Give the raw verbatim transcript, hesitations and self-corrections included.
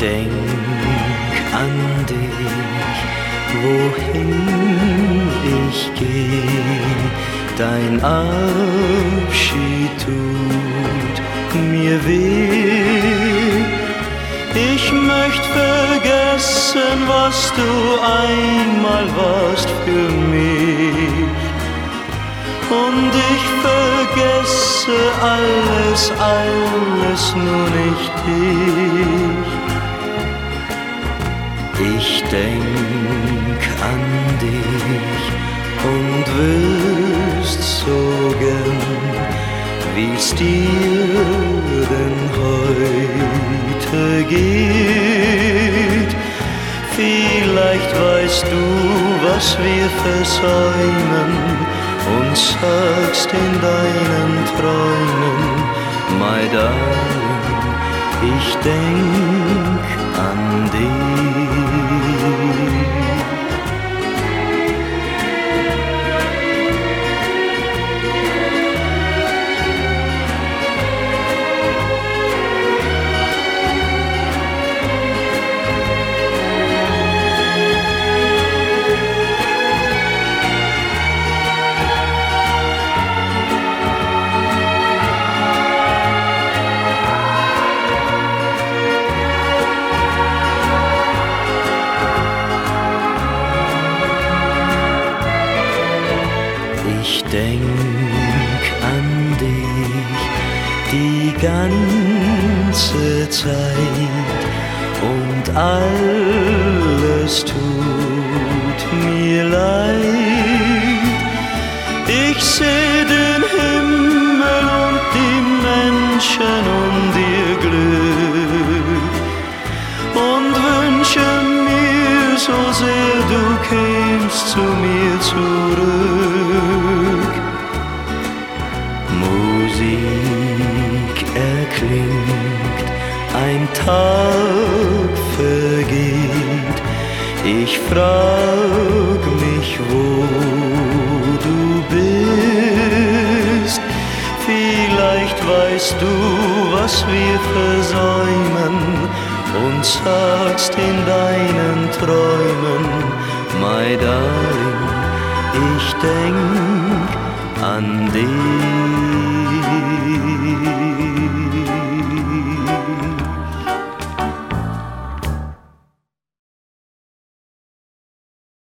denk an dich, wohin ich geh, dein Abschied tut mir weh. Ich möcht vergessen, was du einmal warst für mich, und ich vergesse alles, alles, nur nicht dich. Ich denk an dich und wüsst so gern, wie's dir denn heute geht. Vielleicht weißt du, was wir versäumen, und sagst in deinen Träumen, my darling, ich denk an dich. Ich denk an dich die ganze Zeit, und alles tut mir leid. Ich seh den Himmel und die Menschen und ihr Glück und wünsche mir so sehr, du kämst zu mir zurück. Musik erklingt, ein Tag vergeht. Ich frag mich, wo du bist. Vielleicht weißt du, was wir versäumen, und sagst in deinen Träumen, my darling, ich denk an dich.